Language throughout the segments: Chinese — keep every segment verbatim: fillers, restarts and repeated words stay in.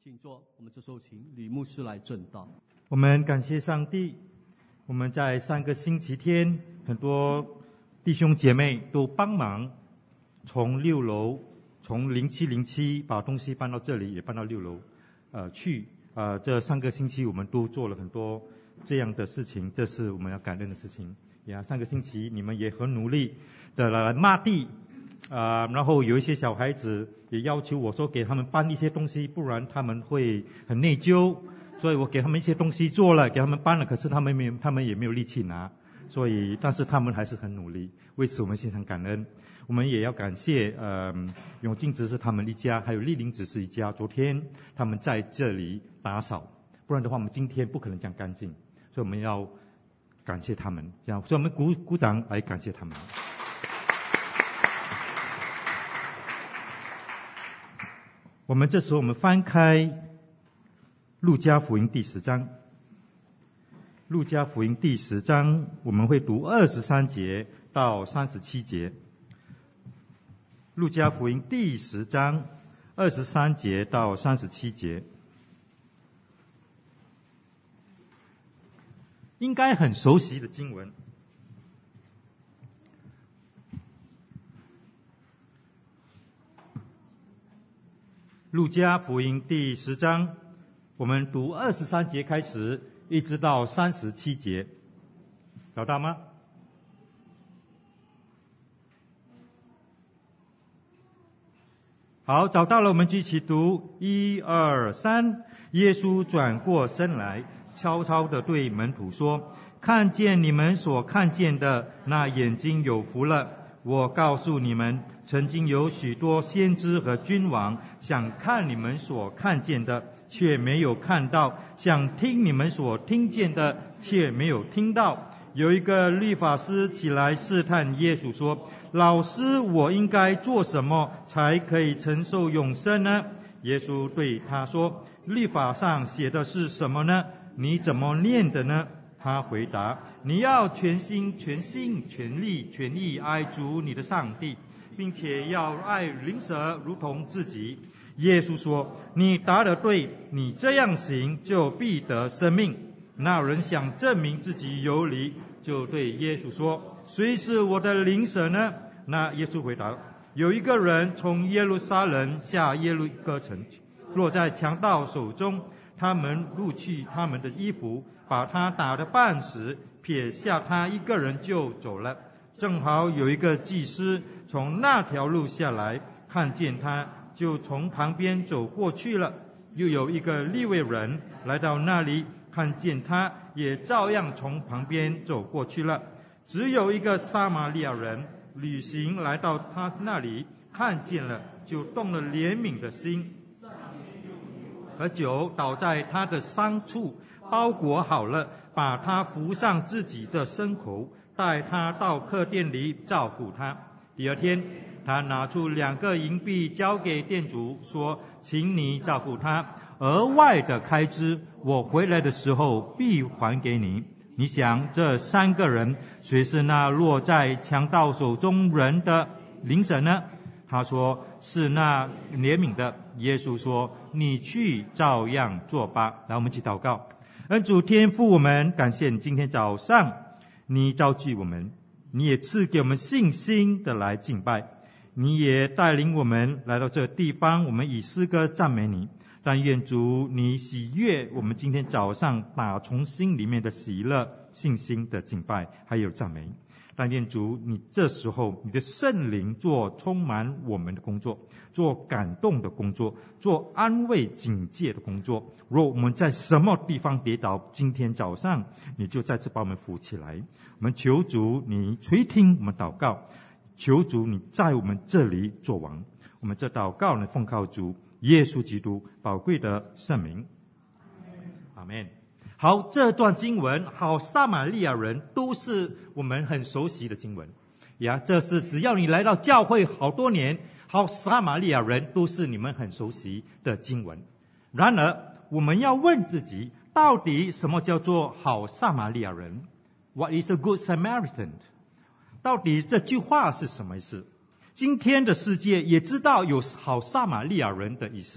请坐，我们这时候请吕牧师来证道。 我们感谢上帝，我们在上个星期天，很多弟兄姐妹都帮忙从六楼，从零七零七把东西搬到这里，也搬到六楼呃去。呃，这上个星期我们都做了很多这样的事情，这是我们要感恩的事情。呀，上个星期你们也很努力的来抹地。啊、呃，然后有一些小孩子也要求我说给他们搬一些东西，不然他们会很内疚，所以我给他们一些东西做了，给他们搬了，可是他们没有，他们也没有力气拿，所以但是他们还是很努力，为此我们心常感恩。我们也要感谢呃永进执事他们一家，还有立林执事一家，昨天他们在这里打扫，不然的话我们今天不可能这样干净，所以我们要感谢他们，这样，所以我们鼓鼓掌来感谢他们。我们这时候我们翻开路加福音第十章，路加福音第十章我们会读二十三节到三十七节。路加福音第十章二十三节到三十七节，应该很熟悉的经文。路加福音第十章，我们读二十三节开始，一直到三十七节，找到吗？好，找到了，我们一起读，一二三。耶稣转过身来，悄悄地对门徒说：看见你们所看见的，那眼睛有福了。我告诉你们，曾经有许多先知和君王想看你们所看见的，却没有看到；想听你们所听见的，却没有听到。有一个律法师起来试探耶稣说：老师，我应该做什么才可以承受永生呢？耶稣对他说：律法上写的是什么呢？你怎么念的呢？他回答：你要全心全性全力全意爱主你的上帝，并且要爱邻舍如同自己。耶稣说：你答得对，你这样行就必得生命。那人想证明自己有理，就对耶稣说：谁是我的邻舍呢？那耶稣回答：有一个人从耶路撒冷下耶路哥城，落在强盗手中，他们掳去他们的衣服，把他打得半死，撇下他一个人就走了。正好有一个祭司从那条路下来，看见他，就从旁边走过去了。又有一个利未人来到那里，看见他，也照样从旁边走过去了。只有一个撒玛利亚人旅行来到他那里，看见了，就动了怜悯的心，和酒倒在他的伤处，包裹好了，把他扶上自己的牲口，带他到客店里照顾他。第二天，他拿出两个银币交给店主，说：请你照顾他，额外的开支我回来的时候必还给你。你想这三个人，谁是那落在强盗手中人的邻舍呢？他说：是那怜悯的。耶稣说：你去照样做吧。来，我们一起祷告。恩主天父，我们感谢你今天早上你召集我们，你也赐给我们信心的来敬拜，你也带领我们来到这地方，我们以诗歌赞美你。但愿主你喜悦我们今天早上打从心里面的喜乐、信心的敬拜还有赞美。但愿主你这时候你的圣灵做充满我们的工作，做感动的工作，做安慰警戒的工作。若我们在什么地方跌倒，今天早上你就再次把我们扶起来。我们求主你垂听我们祷告，求主你在我们这里作王。我们这祷告呢，奉靠主耶稣基督宝贵的圣名，阿们。好，这段经文好撒玛利亚人都是我们很熟悉的经文呀，这是只要你来到教会好多年，好撒玛利亚人都是你们很熟悉的经文。然而我们要问自己，到底什么叫做好撒玛利亚人？ What is a good Samaritan？ 到底这句话是什么意思？今天的世界也知道有好撒玛利亚人的意思，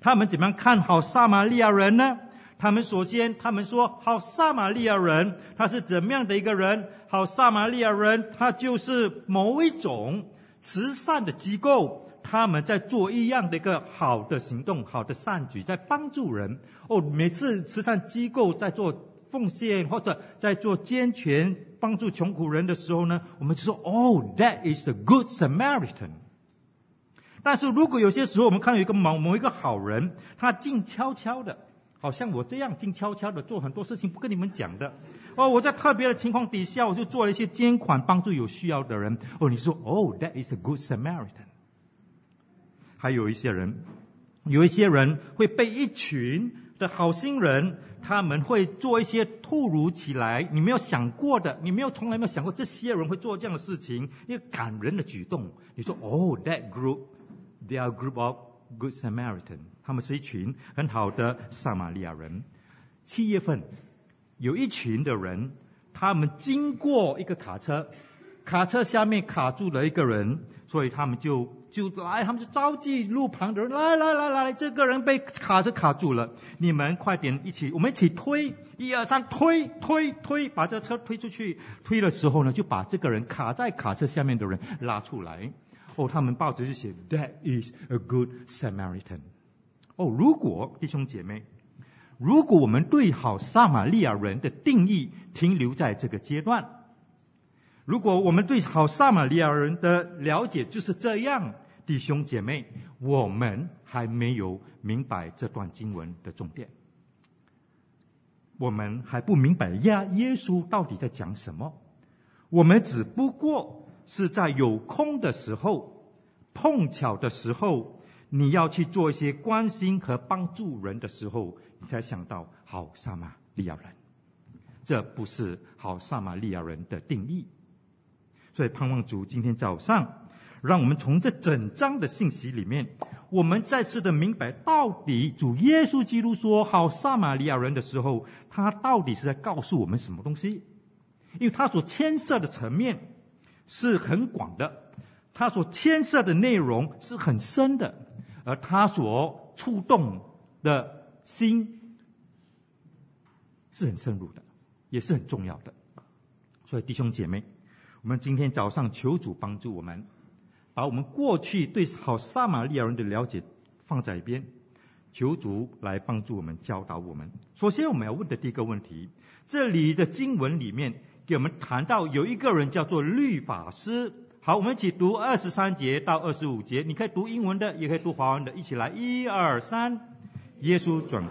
他们怎么样看好撒玛利亚人呢？他们首先他们说，好撒玛利亚人他是怎么样的一个人？好撒玛利亚人他就是某一种慈善的机构，他们在做一样的一个好的行动，好的善举，在帮助人。哦，每次慈善机构在做奉献或者在做捐钱帮助穷苦人的时候呢，我们就说哦 that is a good Samaritan。 但是如果有些时候我们看到有一个某某一个好人，他静悄悄的，好像我这样静悄悄的做很多事情不跟你们讲的，哦，我在特别的情况底下我就做了一些捐款帮助有需要的人，哦，你说哦 that is a good Samaritan。 还有一些人有一些人会被一群的好心人，他们会做一些突如其来你没有想过的，你没有从来没有想过这些人会做这样的事情，一个感人的举动，你说哦 that group they are a group of good Samaritan， 他们是一群很好的撒玛利亚人。七月份有一群的人，他们经过一个卡车，卡车下面卡住了一个人，所以他们就就来，他们就召集路旁的人，来来来来，这个人被卡车卡住了，你们快点一起，我们一起推，一二三，推推推，把这车推出去。推的时候呢，就把这个人卡在卡车下面的人拉出来。哦，他们报纸就写 That is a good Samaritan。 哦，如果弟兄姐妹，如果我们对好撒玛利亚人的定义停留在这个阶段，如果我们对好撒玛利亚人的了解就是这样，弟兄姐妹，我们还没有明白这段经文的重点，我们还不明白呀耶稣到底在讲什么，我们只不过是在有空的时候，碰巧的时候，你要去做一些关心和帮助人的时候，你才想到好撒玛利亚人。这不是好撒玛利亚人的定义。所以盼望主今天早上让我们从这整章的信息里面，我们再次的明白到底主耶稣基督说好撒玛利亚人的时候，他到底是在告诉我们什么东西。因为他所牵涉的层面是很广的，他所牵涉的内容是很深的，而他所触动的心是很深入的，也是很重要的。所以弟兄姐妹，我们今天早上求主帮助我们，把我们过去对好撒玛利亚人的了解放在一边，求主来帮助我们，教导我们。首先我们要问的第一个问题，这里的经文里面给我们谈到有一个人叫做律法师。好，我们一起读二十三节到二十五节，你可以读英文的，也可以读华文的，一起来，一二三。耶稣转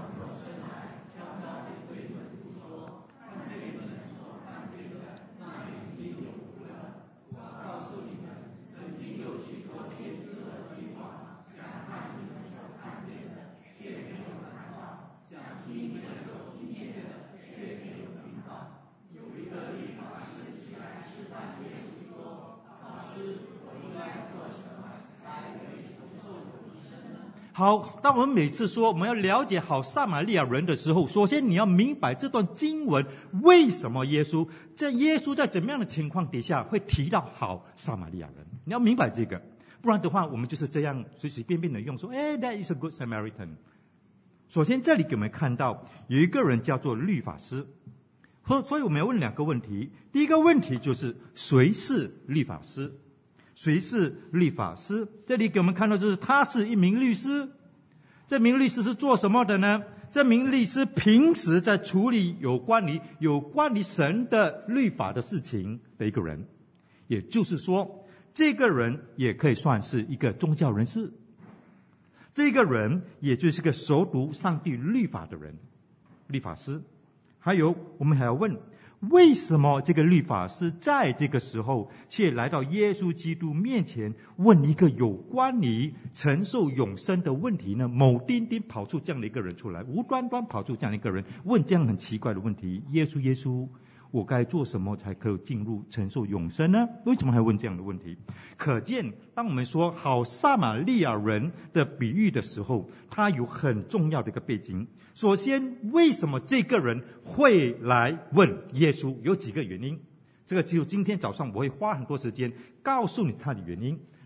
好，当我们每次说我们要了解好撒玛利亚人的时候，首先你要明白这段经文为什么耶稣在耶稣在怎么样的情况底下会提到好撒玛利亚人，你要明白这个，不然的话我们就是这样随随便便的用说，哎 that is a good Samaritan。 首先这里给我们看到有一个人叫做律法师，所以我们要问两个问题。第一个问题就是谁是律法师？谁是律法师？这里给我们看到就是他是一名律师。这名律师是做什么的呢？这名律师平时在处理有关于有关于神的律法的事情的一个人，也就是说这个人也可以算是一个宗教人士，这个人也就是个熟读上帝律法的人，律法师。还有我们还要问，为什么这个律法师在这个时候却来到耶稣基督面前问一个有关于承受永生的问题呢？某丁丁跑出这样的一个人出来，无端端跑出这样的一个人问这样很奇怪的问题，耶稣耶稣我该做什么才可以进入承受永生呢？为什么还问这样的问题？可见当我们说好撒玛利亚人的比喻的时候，它有很重要的一个背景。首先为什么这个人会来问耶稣？有几个原因，这个只有今天早上我会花很多时间告诉你他的原因。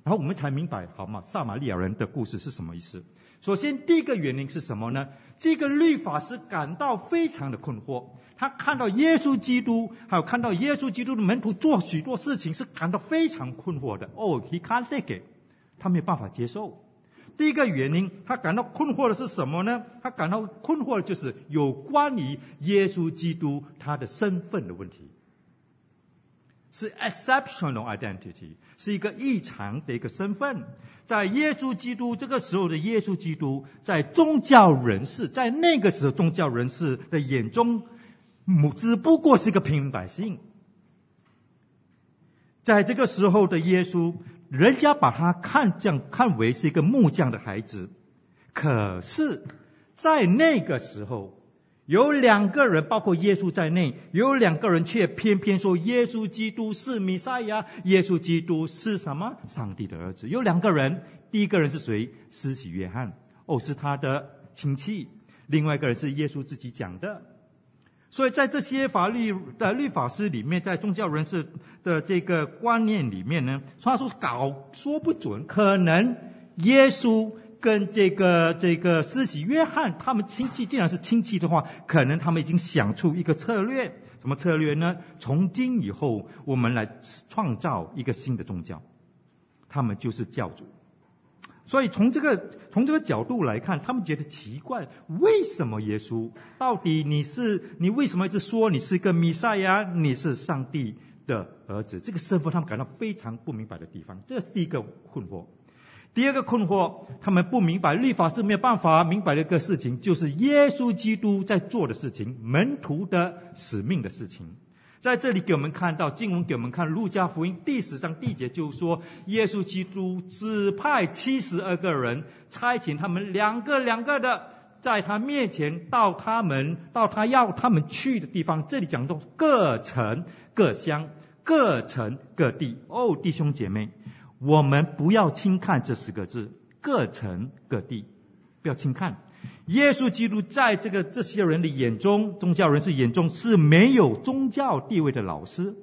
然后我们才明白，好吗？撒玛利亚人的故事是什么意思？首先，第一个原因是什么呢？这个律法师感到非常的困惑，他看到耶稣基督，还有看到耶稣基督的门徒做许多事情，是感到非常困惑的。哦 ，he can't take it， 他没有办法接受。第一个原因，他感到困惑的是什么呢？他感到困惑的就是有关于耶稣基督他的身份的问题。是 exceptional identity， 是一个异常的一个身份。在耶稣基督这个时候的耶稣基督，在宗教人士，在那个时候宗教人士的眼中，只不过是一个平民百姓。在这个时候的耶稣，人家把他看这样看为是一个木匠的孩子。可是在那个时候，有两个人，包括耶稣在内，有两个人却偏偏说耶稣基督是弥赛亚，耶稣基督是什么？上帝的儿子。有两个人，第一个人是谁？施洗约翰，哦，是他的亲戚。另外一个人是耶稣自己讲的。所以在这些法律的律法师里面，在宗教人士的这个观念里面呢，他说搞说不准，可能耶稣跟这个这个施洗约翰他们亲戚，既然是亲戚的话，可能他们已经想出一个策略。什么策略呢？从今以后我们来创造一个新的宗教，他们就是教主。所以从这个从这个角度来看，他们觉得奇怪，为什么耶稣到底你是你为什么一直说你是一个弥赛亚，你是上帝的儿子？这个身份他们感到非常不明白的地方，这是第一个困惑。第二个困惑，他们不明白，律法是没有办法明白的一个事情，就是耶稣基督在做的事情，门徒的使命的事情。在这里给我们看到，经文给我们看路加福音第十章第一节，就说耶稣基督指派七十二个人，差遣他们两个两个的在他面前到他们到他要他们去的地方。这里讲到各城各乡各城各地。哦，弟兄姐妹，我们不要轻看这十个字，各城各地，不要轻看。耶稣基督在这个这些人的眼中，宗教人士眼中是没有宗教地位的老师，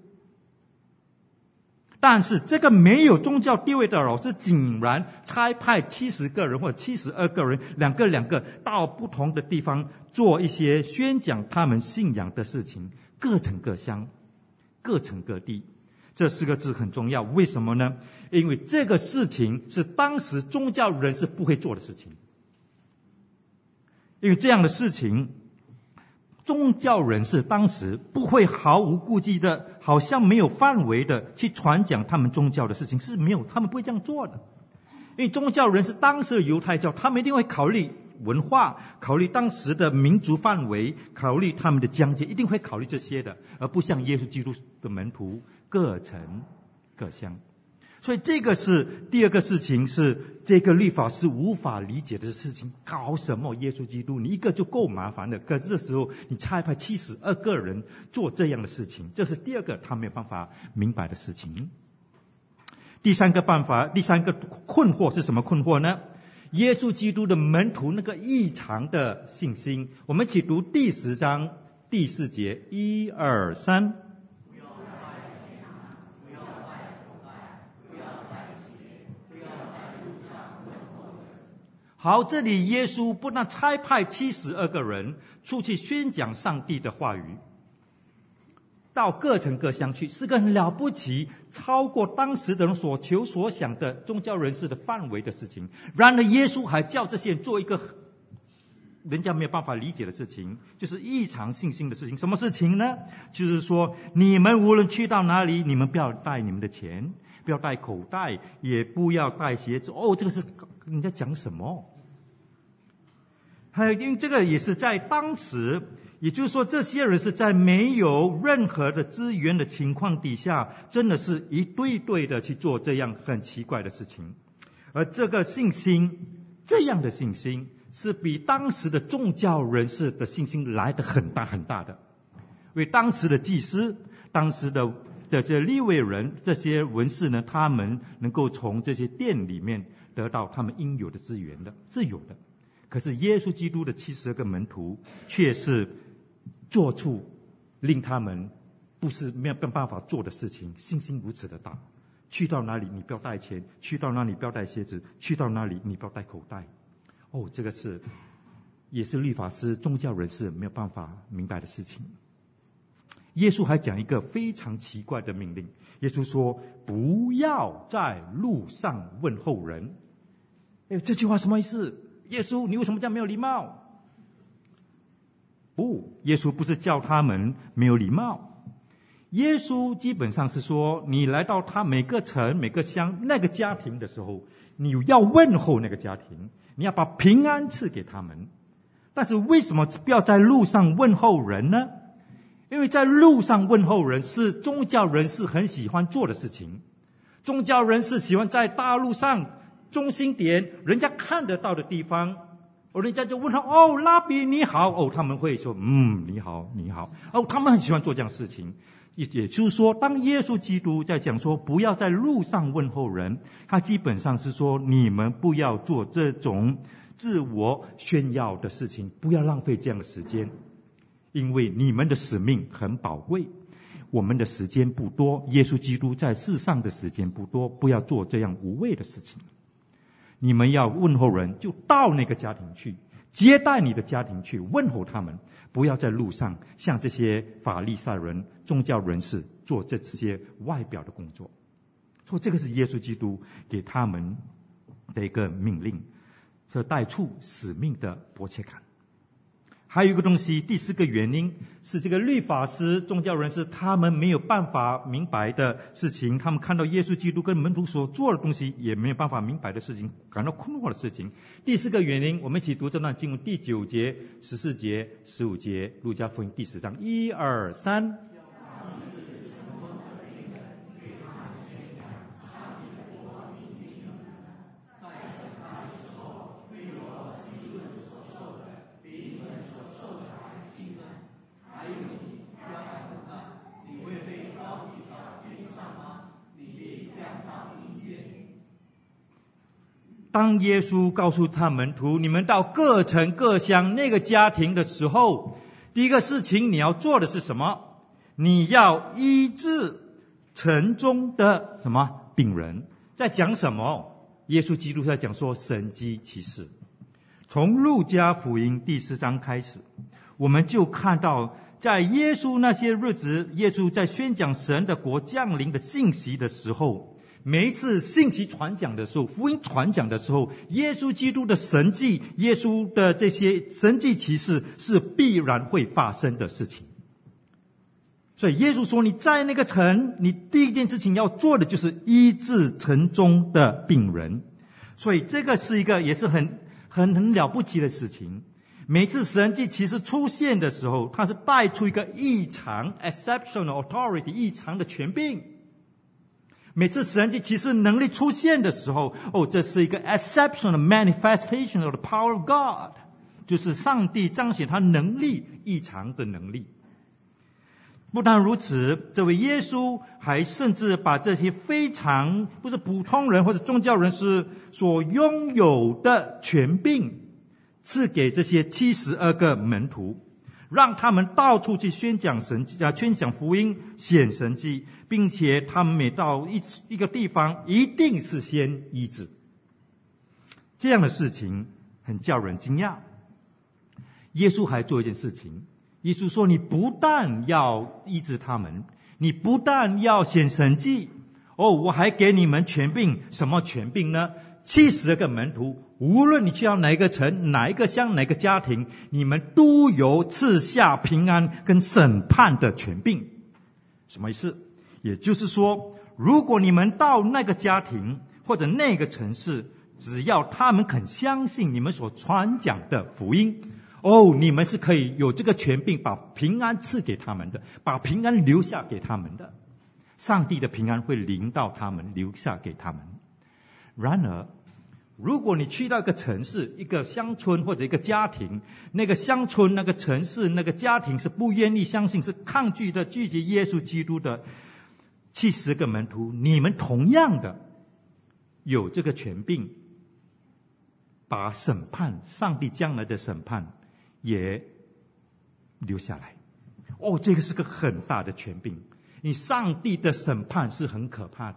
但是这个没有宗教地位的老师，竟然差派七十个人或者七十二个人，两个两个到不同的地方做一些宣讲他们信仰的事情，各城各乡，各城各地。这四个字很重要，为什么呢？因为这个事情是当时宗教人士不会做的事情。因为这样的事情，宗教人士当时不会毫无顾忌的，好像没有范围的去传讲他们宗教的事情，是没有，他们不会这样做的。因为宗教人士当时的犹太教，他们一定会考虑文化，考虑当时的民族范围，考虑他们的疆界，一定会考虑这些的，而不像耶稣基督的门徒各城各乡。所以这个是第二个事情，是这个律法是无法理解的事情。搞什么耶稣基督？你一个就够麻烦了，可是这时候你差派七十二个人做这样的事情，这是第二个他没有办法明白的事情。第三个办法，第三个困惑是什么困惑呢？耶稣基督的门徒那个异常的信心。我们一起读第十章第四节，一二三。好，这里耶稣不但差派七十二个人出去宣讲上帝的话语，到各城各乡去，是个很了不起，超过当时的人所求所想的宗教人士的范围的事情。然而耶稣还叫这些人做一个人家没有办法理解的事情，就是异常信心的事情。什么事情呢？就是说，你们无论去到哪里，你们不要带你们的钱，不要带口袋，也不要带鞋子。哦，这个是人家讲什么？还有，因为这个也是在当时，也就是说，这些人是在没有任何的资源的情况底下，真的是一对对的去做这样很奇怪的事情。而这个信心，这样的信心，是比当时的宗教人士的信心来得很大很大的。因为当时的祭司，当时的的这利未人，这些文士呢，他们能够从这些殿里面得到他们应有的资源的，自由的。可是耶稣基督的七十二个门徒却是做出令他们不是没有办法做的事情，信心如此的大， 去到哪里你不要带钱，去到哪里不要带鞋子，去到哪里你不要带口袋。哦，这个是也是律法师、宗教人士没有办法明白的事情。耶稣还讲一个非常奇怪的命令，耶稣说不要在路上问候人。哎，这句话什么意思？耶稣，你为什么这样没有礼貌？不，耶稣不是叫他们没有礼貌，耶稣基本上是说，你来到他每个城每个乡那个家庭的时候，你要问候那个家庭，你要把平安赐给他们。但是为什么不要在路上问候人呢？因为在路上问候人是宗教人士很喜欢做的事情。宗教人士喜欢在大路上中心点人家看得到的地方，哦，人家就问他，哦，拉比你好，哦，他们会说，嗯，你好，你好，哦，他们很喜欢做这样的事情。也也就是说，当耶稣基督在讲说不要在路上问候人，他基本上是说你们不要做这种自我炫耀的事情，不要浪费这样的时间，因为你们的使命很宝贵，我们的时间不多，耶稣基督在世上的时间不多，不要做这样无谓的事情。你们要问候人，就到那个家庭去，接待你的家庭去问候他们，不要在路上像这些法利赛人、宗教人士做这些外表的工作。所以这个是耶稣基督给他们的一个命令，这带出使命的迫切感。还有一个东西，第四个原因是这个律法师、宗教人士他们没有办法明白的事情，他们看到耶稣基督跟门徒所做的东西也没有办法明白的事情，感到困惑的事情。第四个原因，我们一起读这段经文第九节、十四节、十五节，路加福音第十章，一二三。当耶稣告诉他门徒，你们到各城各乡那个家庭的时候，第一个事情你要做的是什么？你要医治城中的什么病人。在讲什么？耶稣基督在讲说神迹奇事。从路加福音第四章开始，我们就看到在耶稣那些日子，耶稣在宣讲神的国降临的信息的时候，每一次信息传讲的时候，福音传讲的时候，耶稣基督的神迹，耶稣的这些神迹奇事是必然会发生的事情。所以耶稣说，你在那个城，你第一件事情要做的就是医治城中的病人。所以这个是一个也是很很很了不起的事情。每次神迹奇事出现的时候，它是带出一个异常 exceptional authority 异常的权柄。每次神迹奇事能力出现的时候，哦，这是一个 exceptional manifestation of the power of God， 就是上帝彰显他能力异常的能力。不但如此，这位耶稣还甚至把这些非常不是普通人或者宗教人士所拥有的权柄赐给这些七十二个门徒，让他们到处去宣讲神迹啊，宣讲福音，显神迹，并且他们每到一一个地方，一定是先医治。这样的事情很叫人惊讶。耶稣还做一件事情，耶稣说，你不但要医治他们，你不但要显神迹，哦，我还给你们权柄。什么权柄呢？七十个门徒，无论你去到哪一个城、哪一个乡、哪个家庭，你们都有赐下平安跟审判的权柄。什么意思？也就是说，如果你们到那个家庭或者那个城市，只要他们肯相信你们所传讲的福音，哦，你们是可以有这个权柄，把平安赐给他们的，把平安留下给他们的。上帝的平安会临到他们，留下给他们。然而，如果你去到一个城市、一个乡村或者一个家庭，那个乡村、那个城市、那个家庭是不愿意相信、是抗拒的、拒绝耶稣基督的七十个门徒，你们同样的有这个权柄，把审判、上帝将来的审判也留下来。哦，这个是个很大的权柄。你上帝的审判是很可怕的，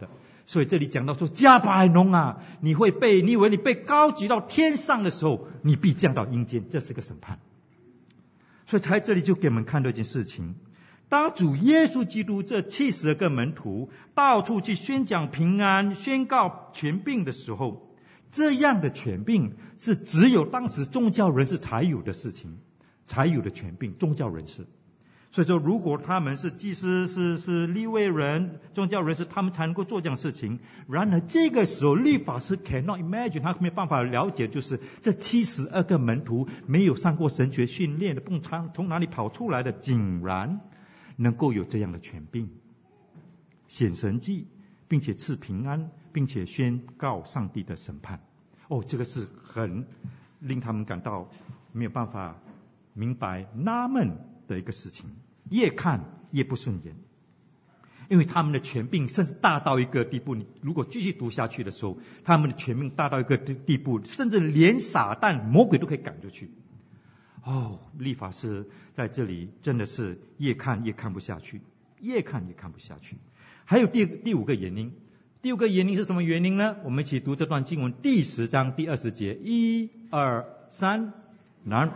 所以这里讲到说，加百农啊，你会被，你以为你被高举到天上的时候，你必降到阴间，这是个审判。所以在这里就给我们看到一件事情，当主耶稣基督这七十二个门徒到处去宣讲平安、宣告权柄的时候，这样的权柄是只有当时宗教人士才有的事情，才有的权柄，宗教人士。所以说，如果他们是祭司、是是利未人、宗教人士，他们才能够做这样的事情。然而这个时候，律法师 cannot imagine， 他没有办法了解，就是这七十二个门徒没有上过神学训练的，不从从哪里跑出来的，竟然能够有这样的权柄，显神迹，并且赐平安，并且宣告上帝的审判。哦，这个是很令他们感到没有办法明白、纳闷的一个事情，越看越不顺眼，因为他们的权柄甚至大到一个地步，你如果继续读下去的时候，他们的权柄大到一个地步，甚至连撒旦、魔鬼都可以赶出去。哦，律法师在这里真的是越看越看不下去，越看越看不下去。还有第第五个原因，第五个原因是什么原因呢？我们一起读这段经文第十章第二十节，一二三，然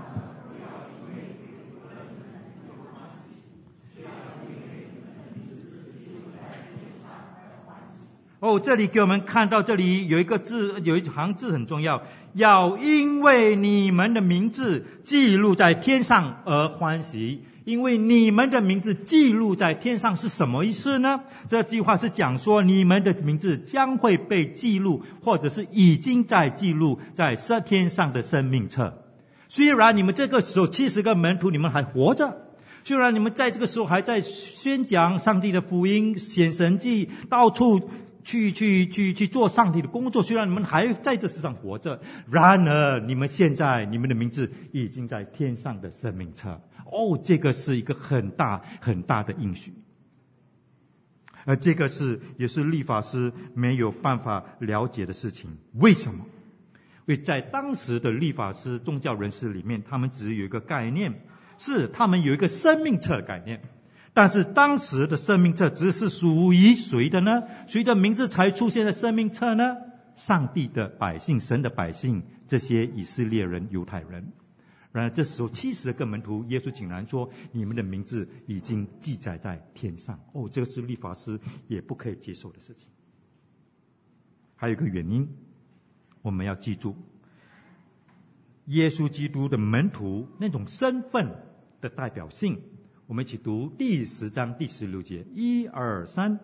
哦，这里给我们看到，这里有一个字，有一行字很重要，要因为你们的名字记录在天上而欢喜。因为你们的名字记录在天上是什么意思呢？这句话是讲说，你们的名字将会被记录，或者是已经在记录在天上的生命册。虽然你们这个时候七十个门徒你们还活着，虽然你们在这个时候还在宣讲上帝的福音、显神迹，到处去去去去做上帝的工作，虽然你们还在这世上活着，然而你们现在你们的名字已经在天上的生命册。哦，这个是一个很大很大的应许，而这个是也是律法师没有办法了解的事情。为什么？因为在当时的律法师、宗教人士里面，他们只有一个概念，是他们有一个生命册的概念。但是当时的生命册只是属于谁的呢？谁的名字才出现在生命册呢？上帝的百姓，神的百姓，这些以色列人、犹太人。然而这时候七十个门徒，耶稣竟然说你们的名字已经记载在天上。哦，这个是律法师也不可以接受的事情。还有一个原因我们要记住，耶稣基督的门徒那种身份的代表性。我们一起读第十章第十六节，一二三。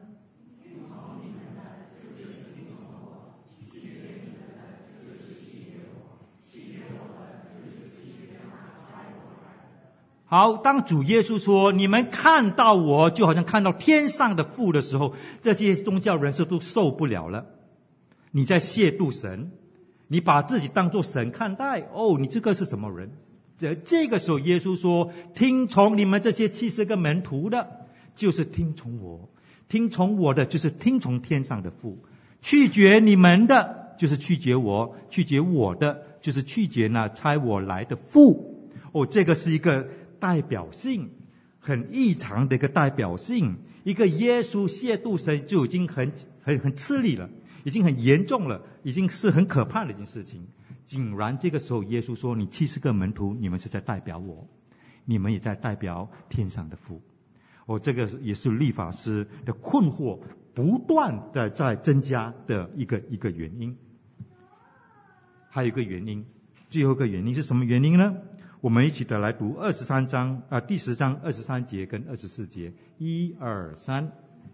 好，当主耶稣说你们看到我就好像看到天上的父的时候，这些宗教人士都受不了了。你在亵渎神，你把自己当作神看待，哦，你这个是什么人？这这个时候耶稣说，听从你们这些七十个门徒的就是听从我，听从我的就是听从天上的父，拒绝你们的就是拒绝我，拒绝我的就是拒绝那差我来的父。哦，这个是一个代表性，很异常的一个代表性。一个耶稣亵渎神就已经很很很吃力了，已经很严重了，已经是很可怕的一件事情。竟然这个时候耶稣说，你七十个门徒，你们是在代表我，你们也在代表天上的父。哦，这个也是律法师的困惑不断的在增加的一个一个原因。还有一个原因，最后一个原因是什么原因呢？我们一起的来读二十三章啊、呃，第十章二十三节跟二十四节，一二三。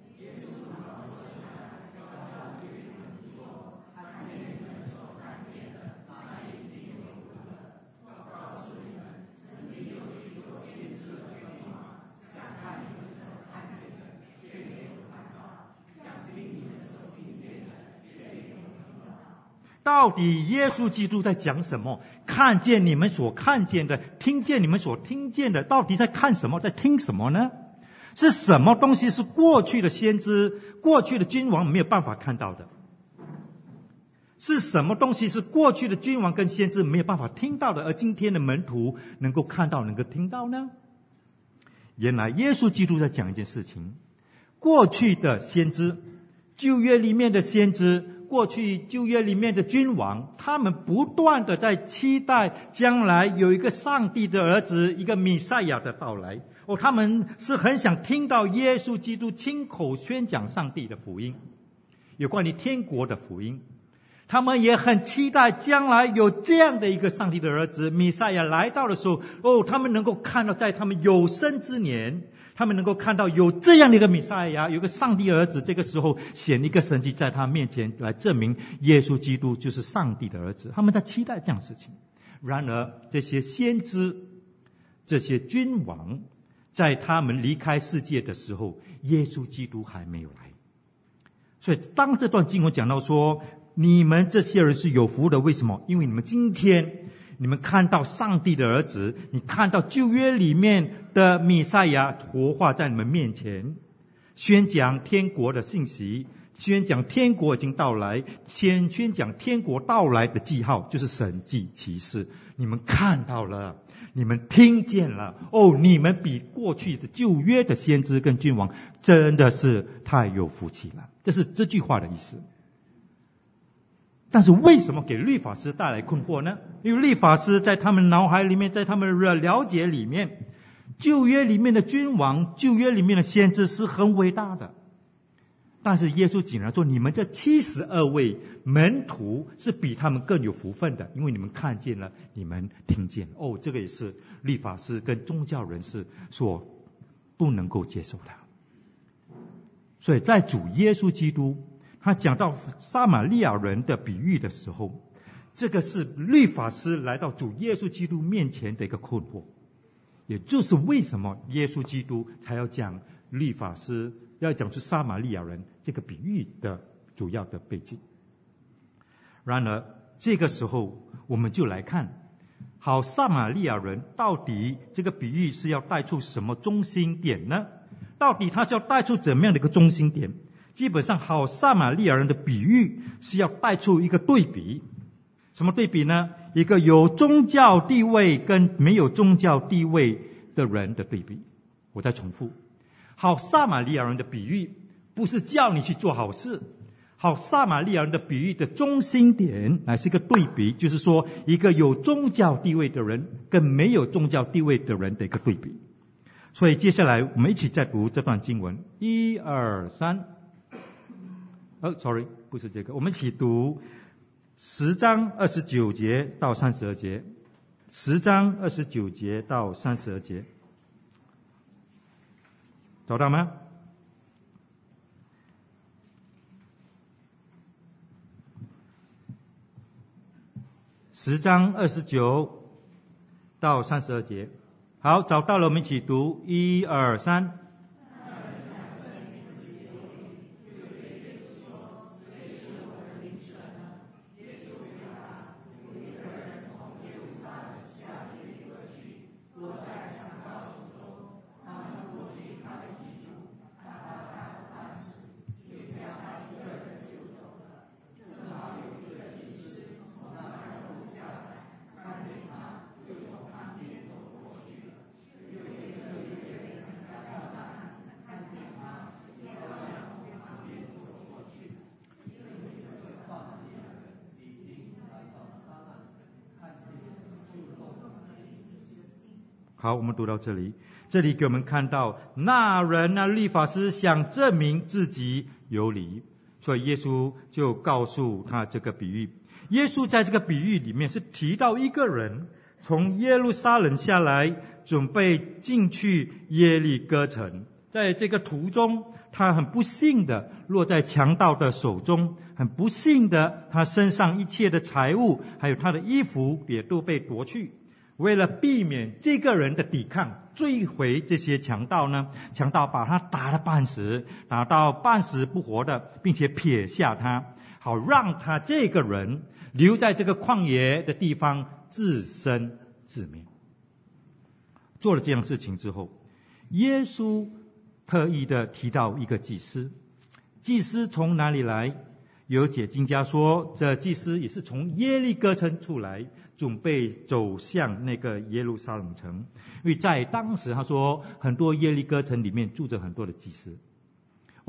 到底耶稣基督在讲什么？看见你们所看见的，听见你们所听见的，到底在看什么，在听什么呢？是什么东西是过去的先知、过去的君王没有办法看到的？是什么东西是过去的君王跟先知没有办法听到的，而今天的门徒能够看到、能够听到呢？原来耶稣基督在讲一件事情，过去的先知旧约里面的先知，过去旧约里面的君王，他们不断的在期待将来有一个上帝的儿子，一个弥赛亚的到来。哦，他们是很想听到耶稣基督亲口宣讲上帝的福音，有关于天国的福音。他们也很期待将来有这样的一个上帝的儿子弥赛亚来到的时候，哦，他们能够看到在他们有生之年，他们能够看到有这样的一个弥赛亚，有一个上帝儿子，这个时候显一个神迹在他面前，来证明耶稣基督就是上帝的儿子。他们在期待这样的事情。然而这些先知，这些君王，在他们离开世界的时候，耶稣基督还没有来。所以当这段经文讲到说，你们这些人是有福的，为什么？因为你们今天你们看到上帝的儿子，你看到旧约里面的弥赛亚活化在你们面前，宣讲天国的信息，宣讲天国已经到来，先宣讲天国到来的记号，就是神迹奇事。你们看到了，你们听见了，哦，你们比过去的旧约的先知跟君王真的是太有福气了。这是这句话的意思。但是为什么给律法师带来困惑呢？因为律法师在他们脑海里面，在他们的了解里面，旧约里面的君王，旧约里面的先知是很伟大的。但是耶稣竟然说，你们这七十二位门徒是比他们更有福分的，因为你们看见了，你们听见了。哦，这个也是律法师跟宗教人士所不能够接受的。所以在主耶稣基督他讲到撒玛利亚人的比喻的时候，这个是律法师来到主耶稣基督面前的一个困惑，也就是为什么耶稣基督才要讲律法师，要讲出撒玛利亚人这个比喻的主要的背景。然而这个时候我们就来看，好，撒玛利亚人到底这个比喻是要带出什么中心点呢？到底他是要带出怎么样的一个中心点？基本上好撒玛利亚人的比喻是要带出一个对比。什么对比呢？一个有宗教地位跟没有宗教地位的人的对比。我再重复，好撒玛利亚人的比喻不是叫你去做好事，好撒玛利亚人的比喻的中心点乃是一个对比，就是说一个有宗教地位的人跟没有宗教地位的人的一个对比。所以接下来我们一起再读这段经文，一二三。哦 ，sorry， 不是这个，我们一起读十章二十九节到三十二节，十章二十九节到三十二节，找到吗？十章二十九到三十二节，好，找到了，我们一起读，一二三。好，我们读到这里，这里给我们看到那人那律法师想证明自己有理，所以耶稣就告诉他这个比喻。耶稣在这个比喻里面是提到一个人从耶路撒冷下来，准备进去耶利哥城，在这个途中他很不幸的落在强盗的手中，很不幸的他身上一切的财物还有他的衣服也都被夺去。为了避免这个人的抵抗追回这些强盗呢，强盗把他打了半死，打到半死不活的，并且撇下他，好让他这个人留在这个旷野的地方自生自灭。做了这样事情之后，耶稣特意的提到一个祭司。祭司从哪里来？有解经家说，这祭司也是从耶利哥城出来，准备走向那个耶路撒冷城。因为在当时他说，很多耶利哥城里面住着很多的祭司。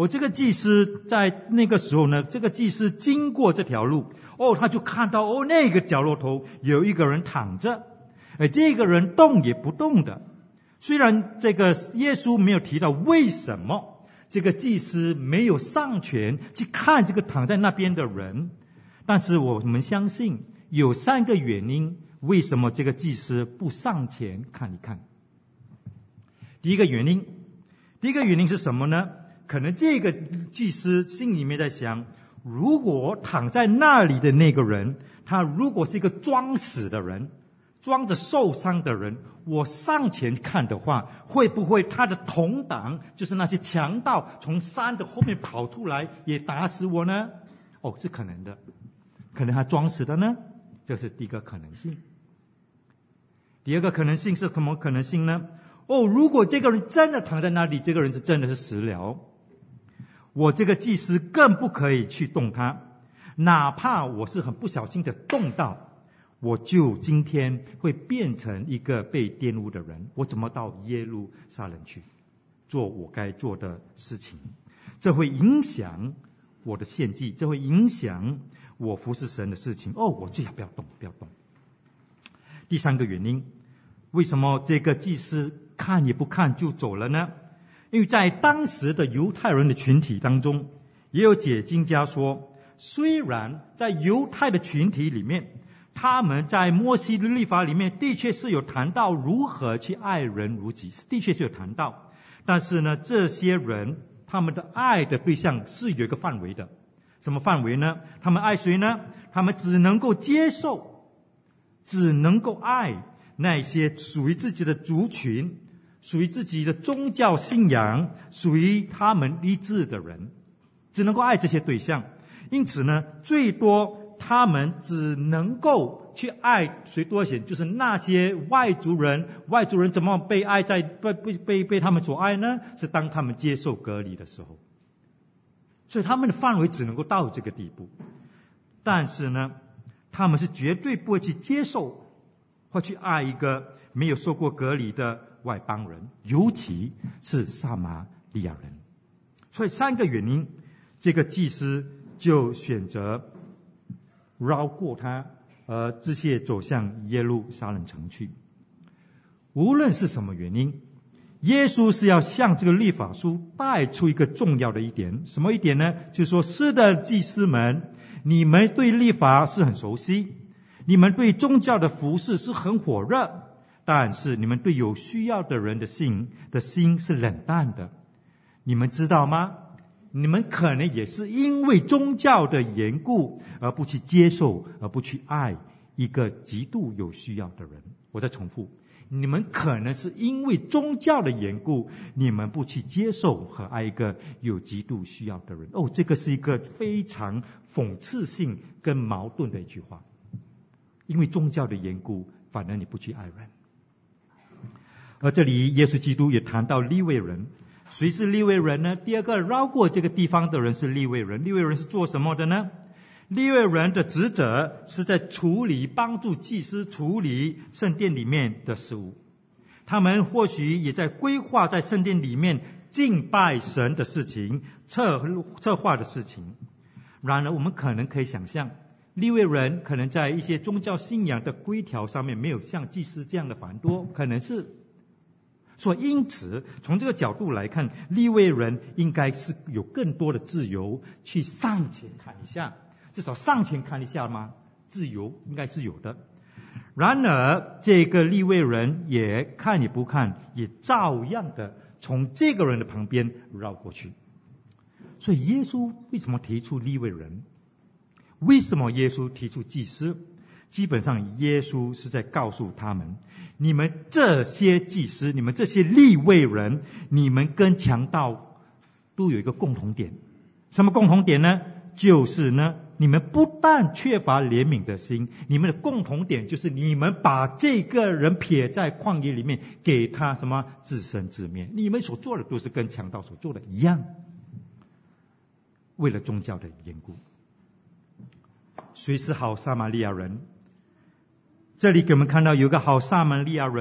我这个祭司在那个时候呢，这个祭司经过这条路，哦，他就看到哦，那个角落头有一个人躺着，而这个人动也不动的。虽然这个耶稣没有提到为什么这个祭司没有上前去看这个躺在那边的人，但是我们相信有三个原因，为什么这个祭司不上前看一看。第一个原因，第一个原因是什么呢？可能这个祭司心里面在想，如果躺在那里的那个人，他如果是一个装死的人，装着受伤的人，我上前看的话，会不会他的同党，就是那些强盗，从山的后面跑出来也打死我呢？哦，是可能的，可能他装死的呢，这是第一个可能性。第二个可能性是什么可能性呢？哦，如果这个人真的躺在那里，这个人是真的是死了，我这个祭司更不可以去动他，哪怕我是很不小心的动到，我就今天会变成一个被玷污的人，我怎么到耶路撒冷去做我该做的事情？这会影响我的献祭，这会影响我服侍神的事情。哦，我最好不要动，不要动。第三个原因，为什么这个祭司看也不看就走了呢？因为在当时的犹太人的群体当中，也有解经家说，虽然在犹太的群体里面，他们在摩西的律法里面的确是有谈到如何去爱人如己，的确是有谈到，但是呢，这些人他们的爱的对象是有一个范围的。什么范围呢？他们爱谁呢？他们只能够接受，只能够爱那些属于自己的族群，属于自己的宗教信仰，属于他们一致的人，只能够爱这些对象。因此呢，最多他们只能够去爱谁多一些，就是那些外族人。外族人怎么被爱在被被被被他们所爱呢？是当他们接受隔离的时候，所以他们的范围只能够到这个地步。但是呢，他们是绝对不会去接受或去爱一个没有受过隔离的外邦人，尤其是撒玛利亚人。所以三个原因，这个祭司就选择绕过他，而直接走向耶路撒冷城去。无论是什么原因，耶稣是要向这个律法书带出一个重要的一点。什么一点呢？就是说，是的，祭司们，你们对律法是很熟悉，你们对宗教的服事是很火热，但是你们对有需要的人的心的心是冷淡的。你们知道吗？你们可能也是因为宗教的缘故而不去接受，而不去爱一个极度有需要的人。我再重复，你们可能是因为宗教的缘故，你们不去接受和爱一个有极度需要的人。哦，这个是一个非常讽刺性跟矛盾的一句话。因为宗教的缘故，反而你不去爱人。而这里耶稣基督也谈到利未人。谁是利未人呢？第二个绕过这个地方的人是利未人。利未人是做什么的呢？利未人的职责是在处理帮助祭司处理圣殿里面的事物，他们或许也在规划在圣殿里面敬拜神的事情，策策划的事情。然而我们可能可以想象，利未人可能在一些宗教信仰的规条上面没有像祭司这样的繁多，可能是。所以因此从这个角度来看，利未人应该是有更多的自由去上前看一下，至少上前看一下吗？自由应该是有的。然而这个利未人也看也不看，也照样的从这个人的旁边绕过去。所以耶稣为什么提出利未人？为什么耶稣提出祭司？基本上耶稣是在告诉他们，你们这些祭司，你们这些利未人，你们跟强盗都有一个共同点。什么共同点呢？就是呢，你们不但缺乏怜悯的心，你们的共同点就是你们把这个人撇在旷野里面，给他什么自生自灭。你们所做的都是跟强盗所做的一样，为了宗教的缘故。谁是好撒玛利亚人？这里给我们看到有个好撒玛利亚人，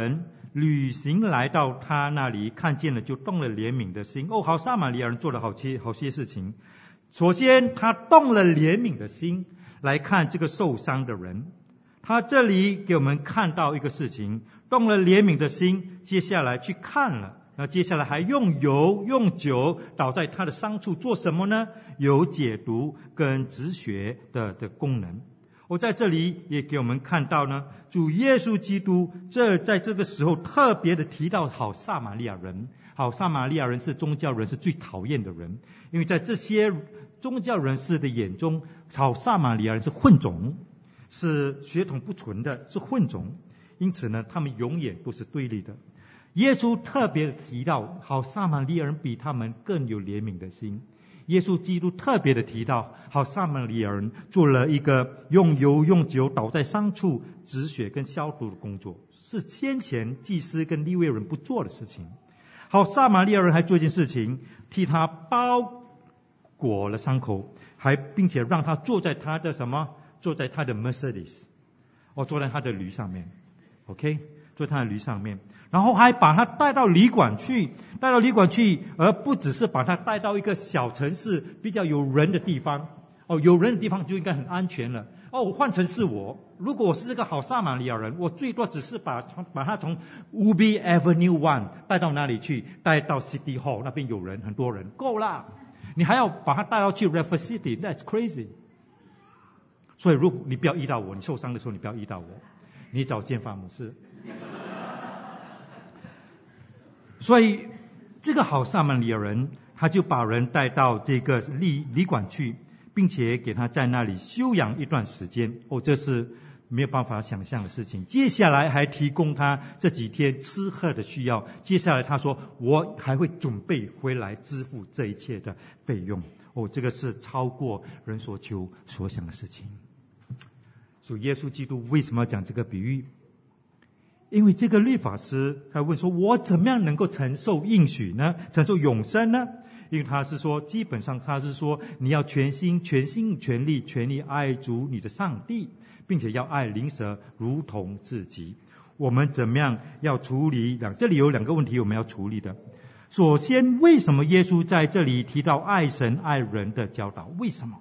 旅行来到他那里，看见了就动了怜悯的心。哦，好撒玛利亚人做了好些好些事情。首先他动了怜悯的心来看这个受伤的人，他这里给我们看到一个事情，动了怜悯的心，接下来去看了，那接下来还用油用酒倒在他的伤处，做什么呢？有解毒跟止血的的功能。我在这里也给我们看到呢，主耶稣基督这在这个时候特别的提到好撒玛利亚人。好撒玛利亚人是宗教人士最讨厌的人，因为在这些宗教人士的眼中，好撒玛利亚人是混种，是血统不纯的，是混种，因此呢，他们永远都是对立的。耶稣特别提到好撒玛利亚人比他们更有怜悯的心。耶稣基督特别的提到好撒玛利亚人做了一个用油用酒倒在伤处止血跟消毒的工作，是先前祭司跟利未人不做的事情。好撒玛利亚人还做一件事情，替他包裹了伤口，还并且让他坐在他的什么坐在他的 Mercedes， 哦，坐在他的驴上面 OK， 坐在他的驴上面，然后还把他带到旅馆去，带到旅馆去，而不只是把他带到一个小城市比较有人的地方。哦，有人的地方就应该很安全了。哦，换成是我，如果我是这个好撒玛利亚人，我最多只是把把他从 Ubi Avenue One 带到哪里去？带到 City Hall 那边有人，很多人，够啦。你还要把他带到去 Redford City， that's crazy。所以，如果你不要遇到我，你受伤的时候你不要遇到我，你找建发牧师。所以，这个好撒玛利亚人，他就把人带到这个旅旅馆去。并且给他在那里休养一段时间。哦，这是没有办法想象的事情。接下来还提供他这几天吃喝的需要。接下来他说，我还会准备回来支付这一切的费用。哦，这个是超过人所求所想的事情。所以耶稣基督为什么要讲这个比喻？因为这个律法师他问说，我怎么样能够承受应许呢？承受永生呢？因为他是说，基本上他是说，你要全心、全心、全力、全力爱主你的上帝，并且要爱邻舍如同自己。我们怎么样要处理？这里有两个问题我们要处理的。首先，为什么耶稣在这里提到爱神爱人的教导？为什么？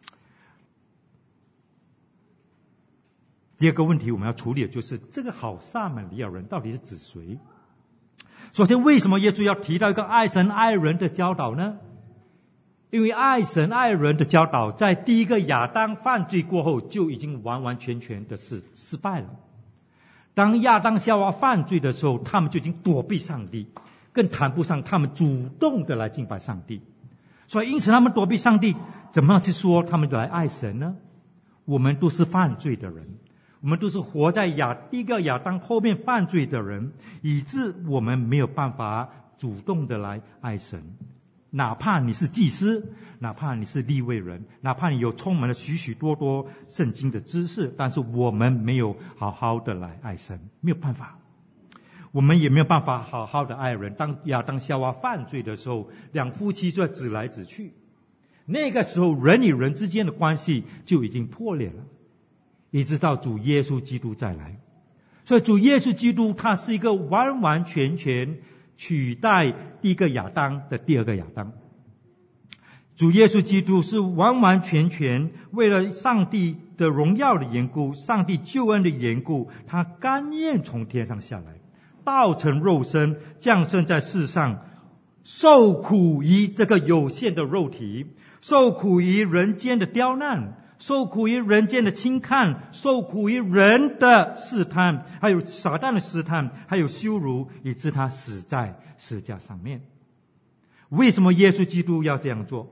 第二个问题我们要处理的就是这个好撒玛利亚人到底是指谁？首先，为什么耶稣要提到一个爱神爱人的教导呢？因为爱神爱人的教导在第一个亚当犯罪过后就已经完完全全的是失败了。当亚当夏娃犯罪的时候，他们就已经躲避上帝，更谈不上他们主动的来敬拜上帝。所以因此他们躲避上帝，怎么样去说他们来爱神呢？我们都是犯罪的人，我们都是活在亚第一个亚当后面犯罪的人，以致我们没有办法主动的来爱神。哪怕你是祭司，哪怕你是利未人，哪怕你有充满了许许多多圣经的知识，但是我们没有好好的来爱神，没有办法。我们也没有办法好好的爱人。当亚当夏娃犯罪的时候，两夫妻就在指来指去，那个时候人与人之间的关系就已经破裂了，一直到主耶稣基督再来。所以主耶稣基督他是一个完完全全取代第一个亚当的第二个亚当。主耶稣基督是完完全全为了上帝的荣耀的缘故，上帝救恩的缘故，他甘愿从天上下来，道成肉身，降生在世上，受苦于这个有限的肉体，受苦于人间的刁难，受苦于人间的轻看，受苦于人的试探，还有撒旦的试探，还有羞辱，以致他死在十字架上面。为什么耶稣基督要这样做？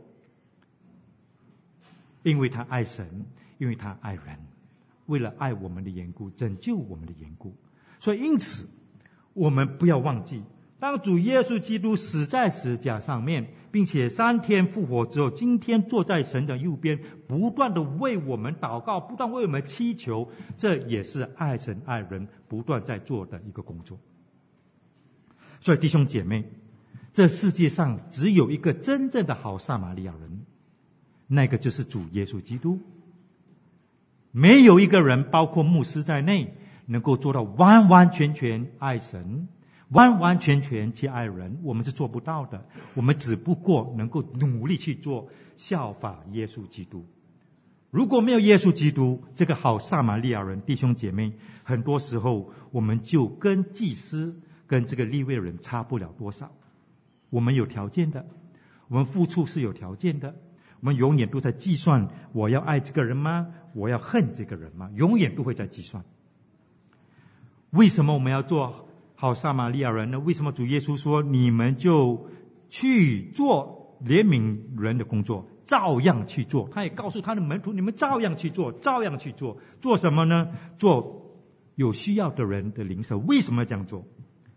因为他爱神，因为他爱人，为了爱我们的缘故，拯救我们的缘故。所以因此我们不要忘记，当主耶稣基督死在十字架上面，并且三天复活之后，今天坐在神的右边，不断的为我们祷告，不断为我们祈求，这也是爱神爱人不断在做的一个工作。所以弟兄姐妹，这世界上只有一个真正的好撒玛利亚人，那个就是主耶稣基督。没有一个人，包括牧师在内， 能够做到完完全全爱神，完完全全去爱人，我们是做不到的。我们只不过能够努力去做，效法耶稣基督。如果没有耶稣基督这个好撒玛利亚人，弟兄姐妹，很多时候我们就跟祭司跟这个利未人差不了多少。我们有条件的，我们付出是有条件的，我们永远都在计算，我要爱这个人吗？我要恨这个人吗？永远都会在计算。为什么我们要做好撒玛利亚人呢？为什么主耶稣说你们就去做怜悯人的工作，照样去做？他也告诉他的门徒，你们照样去做，照样去做。做什么呢？做有需要的人的邻舍。为什么这样做？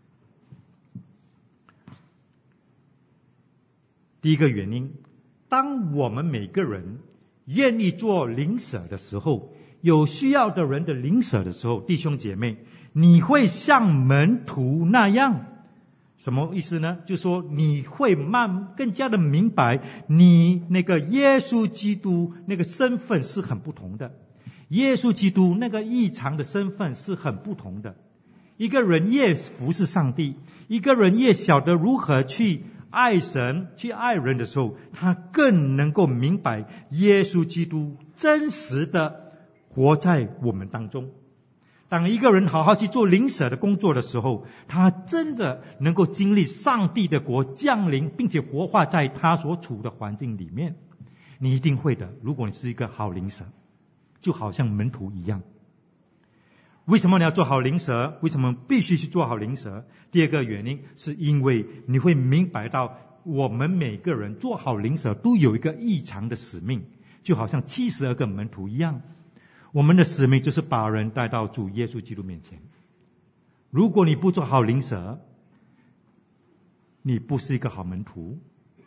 第一个原因，当我们每个人愿意做邻舍的时候，有需要的人的邻舍的时候，弟兄姐妹，你会像门徒那样。什么意思呢？就是说你会慢更加的明白，你那个耶稣基督那个身份是很不同的。耶稣基督那个异常的身份是很不同的。一个人越服侍上帝，一个人越晓得如何去爱神去爱人的时候，他更能够明白耶稣基督真实的活在我们当中。当一个人好好去做邻舍的工作的时候，他真的能够经历上帝的国降临，并且活化在他所处的环境里面。你一定会的，如果你是一个好邻舍，就好像门徒一样。为什么你要做好邻舍？为什么必须去做好邻舍？第二个原因是因为你会明白到，我们每个人做好邻舍都有一个异常的使命，就好像七十二个门徒一样。我们的使命就是把人带到主耶稣基督面前。如果你不做好邻舍，你不是一个好门徒，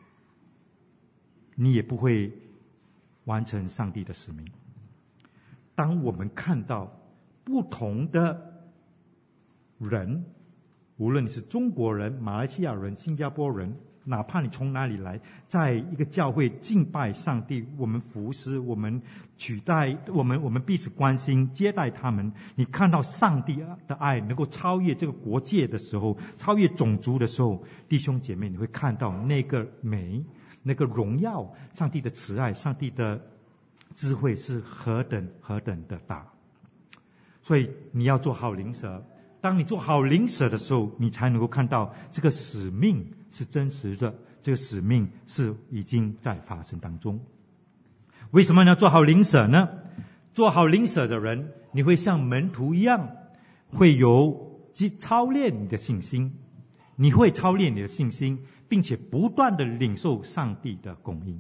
你也不会完成上帝的使命。当我们看到不同的人，无论你是中国人、马来西亚人、新加坡人，哪怕你从哪里来，在一个教会敬拜上帝，我们服侍，我们取代，我们我们彼此关心接待他们。你看到上帝的爱能够超越这个国界的时候，超越种族的时候，弟兄姐妹，你会看到那个美，那个荣耀，上帝的慈爱，上帝的智慧是何等何等的大。所以你要做好邻舍。当你做好邻舍的时候，你才能够看到这个使命是真实的，这个使命是已经在发生当中。为什么你要做好邻舍呢？做好邻舍的人，你会像门徒一样，会有操练你的信心，你会操练你的信心，并且不断的领受上帝的供应。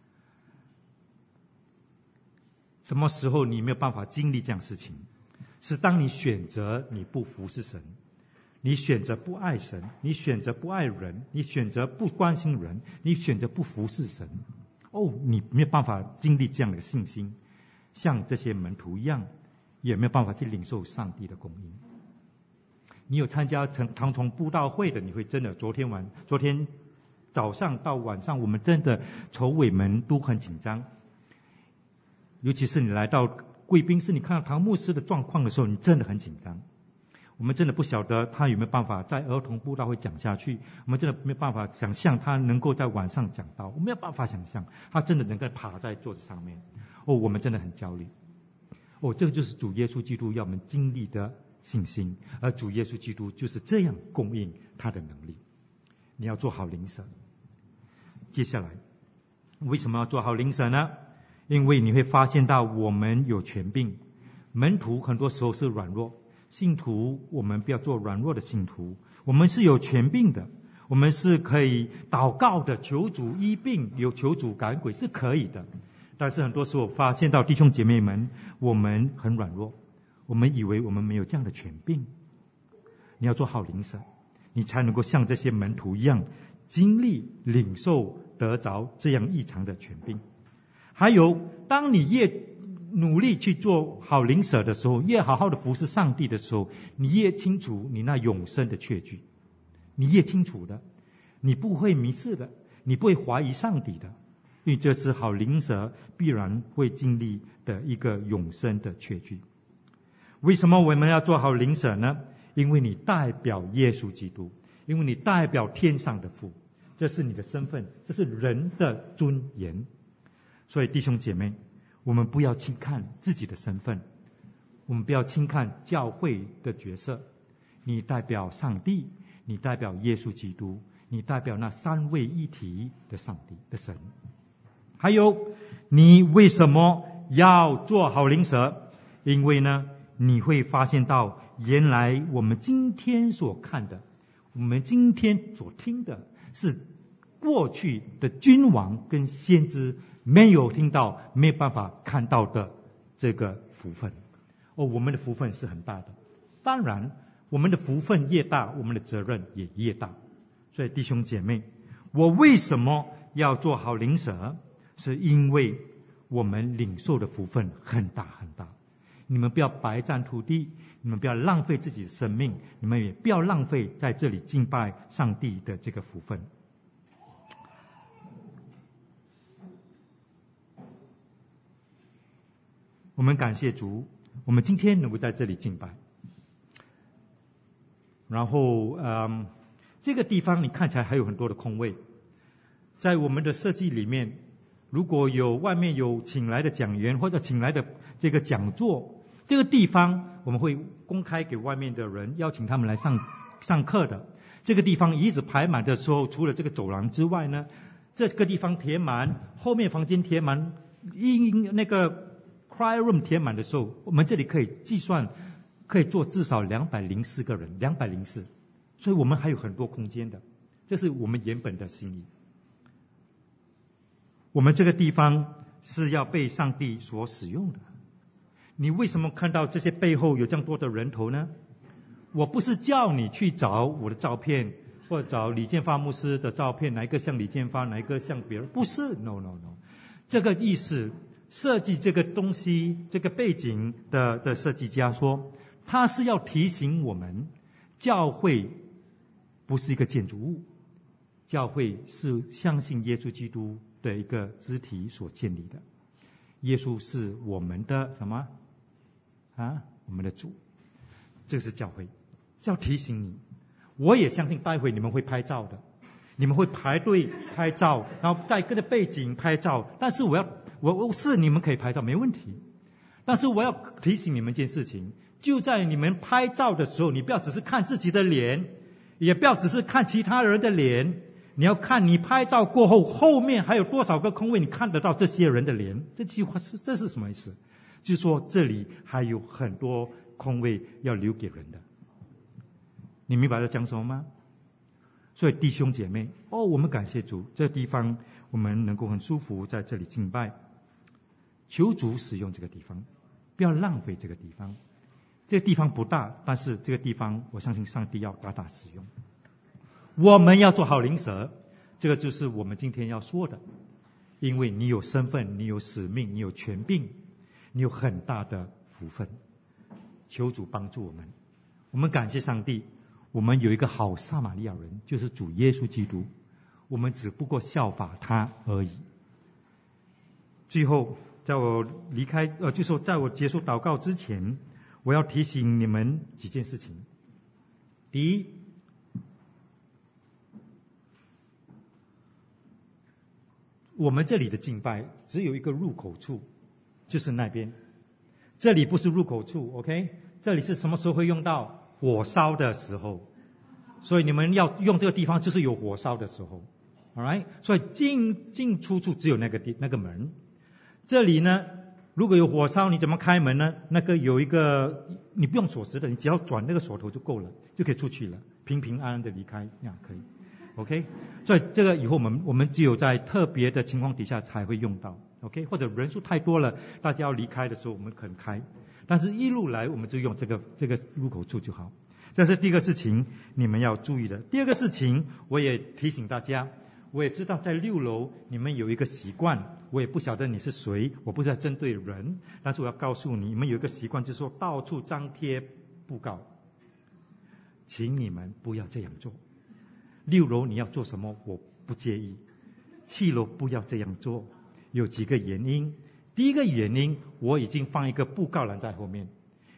什么时候你没有办法经历这样的事情？是当你选择你不服侍神，你选择不爱神，你选择不爱人，你选择不关心人，你选择不服侍神，哦，你没有办法经历这样的信心，像这些门徒一样，也没有办法去领受上帝的供应。你有参加唐崇布道会的，你会真的昨天晚昨天早上到晚上，我们真的筹委们都很紧张，尤其是你来到贵宾室，你看到唐牧师的状况的时候，你真的很紧张。我们真的不晓得他有没有办法在儿童布道会讲下去，我们真的没有办法想象他能够在晚上讲道，我们没有办法想象他真的能够爬在桌子上面。哦，我们真的很焦虑。哦，这个就是主耶稣基督要我们经历的信心，而主耶稣基督就是这样供应他的能力。你要做好邻舍。接下来，为什么要做好邻舍呢？因为你会发现到我们有权柄，门徒很多时候是软弱，信徒我们不要做软弱的信徒，我们是有权柄的，我们是可以祷告的，求主医病，有求主赶鬼是可以的。但是很多时候发现到弟兄姐妹们，我们很软弱，我们以为我们没有这样的权柄。你要做好邻舍，你才能够像这些门徒一样经历领受得着这样异常的权柄。还有，当你越努力去做好邻舍的时候，越好好的服侍上帝的时候，你越清楚你那永生的确据，你越清楚的，你不会迷失的，你不会怀疑上帝的，因为这是好邻舍必然会经历的一个永生的确据。 为什么我们要做好邻舍呢？因为你代表耶稣基督，因为你代表天上的父，这是你的身份，这是人的尊严。所以弟兄姐妹，我们不要轻看自己的身份，我们不要轻看教会的角色。你代表上帝，你代表耶稣基督，你代表那三位一体的上帝的神。还有，你为什么要做好邻舍？因为呢，你会发现到原来我们今天所看的，我们今天所听的是过去的君王跟先知没有听到、没有办法看到的这个福分。哦，我们的福分是很大的。当然，我们的福分越大，我们的责任也越大。所以弟兄姐妹，我为什么要做好邻舍？是因为我们领受的福分很大很大。你们不要白占土地，你们不要浪费自己的生命，你们也不要浪费在这里敬拜上帝的这个福分。我们感谢主，我们今天能够在这里敬拜。然后，嗯，这个地方你看起来还有很多的空位，在我们的设计里面，如果有外面有请来的讲员或者请来的这个讲座，这个地方我们会公开给外面的人，邀请他们来上上课的。这个地方一直排满的时候，除了这个走廊之外呢，这个地方填满，后面房间填满，因那个 cry room 填满的时候，我们这里可以计算可以坐至少两百零四个人，两百零四，所以我们还有很多空间的，这是我们原本的心意。我们这个地方是要被上帝所使用的。你为什么看到这些背后有这样多的人头呢？我不是叫你去找我的照片，或者找李建发牧师的照片，哪一个像李建发，哪一个像别人，不是 no no no。 这个意思，设计这个东西，这个背景的的设计家说，他是要提醒我们，教会不是一个建筑物，教会是相信耶稣基督的一个肢体所建立的。耶稣是我们的什么啊？我们的主。这是教会，是要提醒你。我也相信待会你们会拍照的，你们会排队拍照，然后在跟着背景拍照。但是我要，我我是你们可以拍照没问题，但是我要提醒你们一件事情，就在你们拍照的时候，你不要只是看自己的脸，也不要只是看其他人的脸，你要看你拍照过后后面还有多少个空位，你看得到这些人的脸。这句话是这是什么意思？就是说这里还有很多空位要留给人的。你明白在讲什么吗？所以弟兄姐妹，哦，我们感谢主，这个地方我们能够很舒服在这里敬拜，求主使用这个地方，不要浪费这个地方。这个地方不大，但是这个地方我相信上帝要大大使用。我们要做好邻舍，这个就是我们今天要说的。因为你有身份，你有使命，你有权柄，你有很大的福分。求主帮助我们。我们感谢上帝，我们有一个好撒玛利亚人，就是主耶稣基督，我们只不过效法他而已。最后在我离开呃，就说在我结束祷告之前，我要提醒你们几件事情。第一，我们这里的敬拜只有一个入口处，就是那边。这里不是入口处 OK， 这里是什么时候会用到？火烧的时候。所以你们要用这个地方就是有火烧的时候 Alright， 所以进进出处只有那个地那个门。这里呢，如果有火烧你怎么开门呢？那个有一个你不用锁匙的，你只要转那个锁头就够了，就可以出去了，平平安安的离开，这样可以 OK。 所以这个以后我们我们只有在特别的情况底下才会用到 OK， 或者人数太多了大家要离开的时候我们可能开，但是一路来我们就用这个这个入口处就好。这是第一个事情你们要注意的。第二个事情我也提醒大家，我也知道在六楼你们有一个习惯，我也不晓得你是谁，我不是在针对人，但是我要告诉你，你们有一个习惯，就是说到处张贴布告，请你们不要这样做。六楼你要做什么我不介意，七楼不要这样做，有几个原因。第一个原因，我已经放一个布告栏在后面，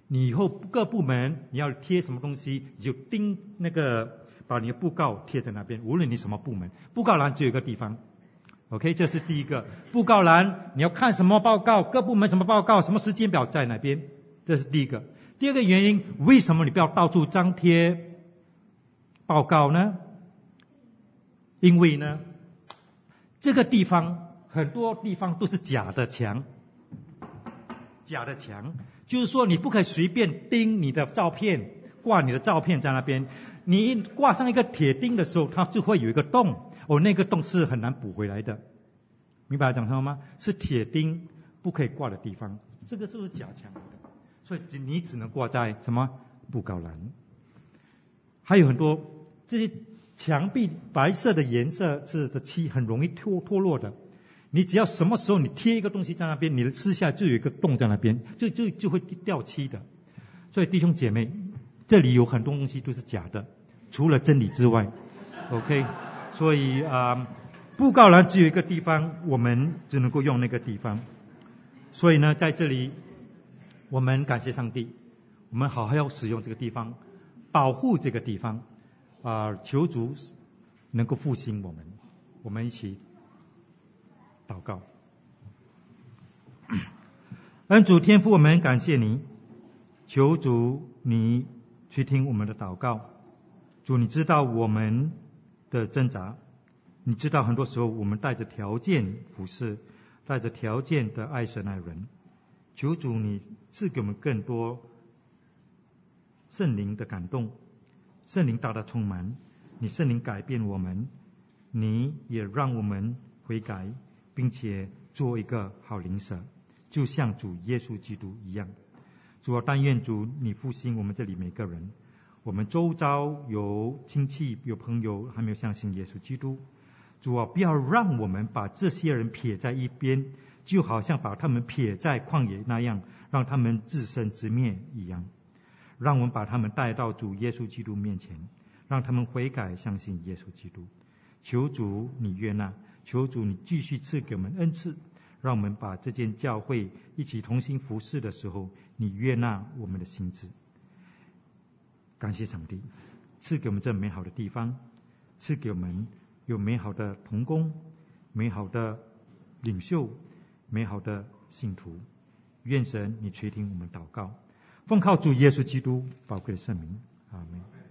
你以后各部门你要贴什么东西，你就钉那个把你的布告贴在那边，无论你什么部门，布告栏只有一个地方。OK， 这是第一个。布告栏你要看什么报告，各部门什么报告，什么时间表在哪边，这是第一个。第二个原因，为什么你不要到处张贴报告呢？因为呢，这个地方很多地方都是假的墙，假的墙，就是说你不可以随便钉你的照片，挂你的照片在那边。你一挂上一个铁钉的时候，它就会有一个洞，哦，那个洞是很难补回来的，明白讲什么吗？是铁钉不可以挂的地方，这个就是假墙，所以你只能挂在什么布告栏。还有很多这些墙壁白色的颜色是的漆很容易脱脱落的，你只要什么时候你贴一个东西在那边，你撕下就有一个洞在那边，就就就会掉漆的。所以弟兄姐妹，这里有很多东西都是假的，除了真理之外 ，OK。所以啊、呃，布告栏只有一个地方，我们只能够用那个地方。所以呢，在这里我们感谢上帝，我们好好要使用这个地方，保护这个地方啊、呃，求主能够复兴我们。我们一起祷告。恩主天父，我们感谢你，求主你去听我们的祷告。主，你知道我们的挣扎，你知道很多时候我们带着条件服侍，带着条件的爱神爱人。求主你赐给我们更多圣灵的感动，圣灵大大充满，你圣灵改变我们，你也让我们悔改，并且做一个好邻舍，就像主耶稣基督一样。主啊，但愿主你复兴我们这里每个人。我们周遭有亲戚有朋友还没有相信耶稣基督，主啊，不要让我们把这些人撇在一边，就好像把他们撇在旷野那样，让他们自生自灭一样。让我们把他们带到主耶稣基督面前，让他们悔改相信耶稣基督。求主你悦纳，求主你继续赐给我们恩赐，让我们把这间教会一起同心服侍的时候，你悦纳我们的心志。感谢上帝赐给我们这美好的地方，赐给我们有美好的同工，美好的领袖，美好的信徒。愿神你垂听我们祷告，奉靠主耶稣基督宝贵的圣名，阿们。